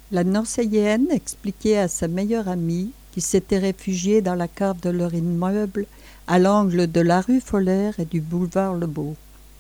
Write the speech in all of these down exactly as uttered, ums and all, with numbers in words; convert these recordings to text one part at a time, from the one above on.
La Nancéienne expliquait à sa meilleure amie qui s'était réfugiée dans la cave de leur immeuble à l'angle de la rue Foller et du boulevard Lebeau.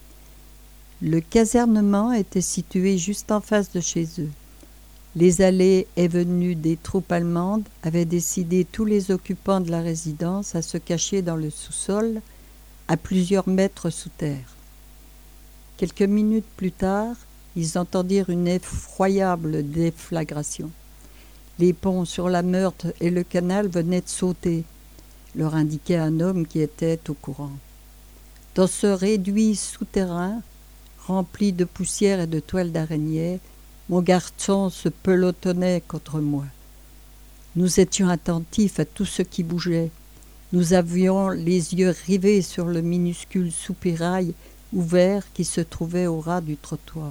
Le casernement était situé juste en face de chez eux. Les allées et venues des troupes allemandes avaient décidé tous les occupants de la résidence à se cacher dans le sous-sol, à plusieurs mètres sous terre. Quelques minutes plus tard, ils entendirent une effroyable déflagration. Les ponts sur la Meurthe et le canal venaient de sauter, leur indiquait un homme qui était au courant. Dans ce réduit souterrain, rempli de poussière et de toiles d'araignée, mon garçon se pelotonnait contre moi. Nous étions attentifs à tout ce qui bougeait. Nous avions les yeux rivés sur le minuscule soupirail ouvert qui se trouvait au ras du trottoir.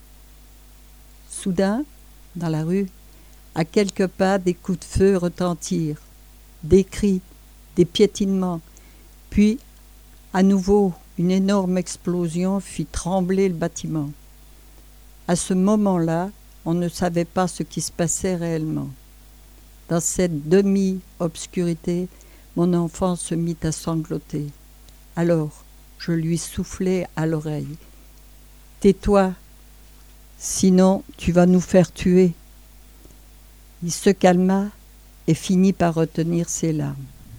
Soudain, dans la rue, à quelques pas, des coups de feu retentirent, des cris, des piétinements, puis, à nouveau, une énorme explosion fit trembler le bâtiment. À ce moment-là, on ne savait pas ce qui se passait réellement. Dans cette demi-obscurité, mon enfant se mit à sangloter. Alors, je lui soufflai à l'oreille. « Tais-toi, sinon tu vas nous faire tuer. » Il se calma et finit par retenir ses larmes.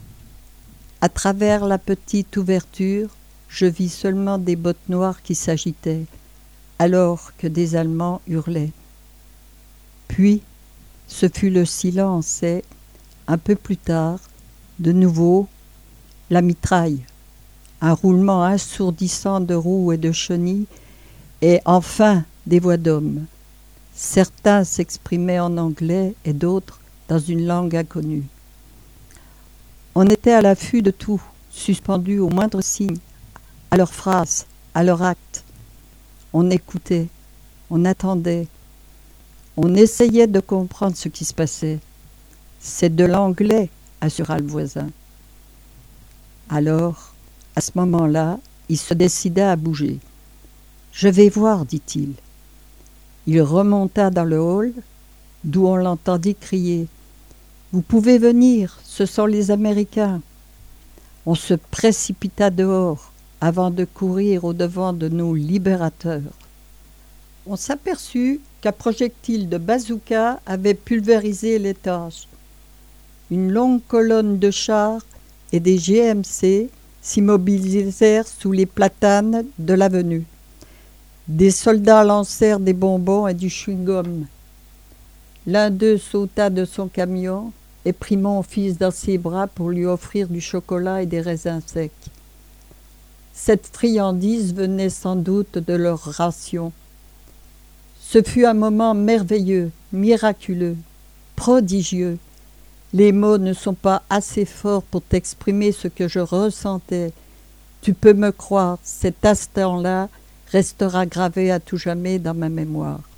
À travers la petite ouverture, je vis seulement des bottes noires qui s'agitaient, alors que des Allemands hurlaient. Puis, ce fut le silence et, un peu plus tard, de nouveau, la mitraille, un roulement assourdissant de roues et de chenilles, et enfin des voix d'hommes. Certains s'exprimaient en anglais et d'autres dans une langue inconnue. On était à l'affût de tout, suspendus au moindre signe, à leurs phrases, à leurs actes. On écoutait, on attendait, on essayait de comprendre ce qui se passait. « C'est de l'anglais », assura le voisin. Alors, à ce moment-là, il se décida à bouger. « Je vais voir, dit-il. » Il remonta dans le hall, d'où on l'entendit crier « Vous pouvez venir, ce sont les Américains !» On se précipita dehors, avant de courir au-devant de nos libérateurs. On s'aperçut qu'un projectile de bazooka avait pulvérisé l'étage. Une longue colonne de chars et des G M C s'immobilisèrent sous les platanes de l'avenue. Des soldats lancèrent des bonbons et du chewing-gum. L'un d'eux sauta de son camion et prit mon fils dans ses bras pour lui offrir du chocolat et des raisins secs. Cette friandise venait sans doute de leur ration. Ce fut un moment merveilleux, miraculeux, prodigieux. Les mots ne sont pas assez forts pour t'exprimer ce que je ressentais. Tu peux me croire, cet instant-là restera gravé à tout jamais dans ma mémoire.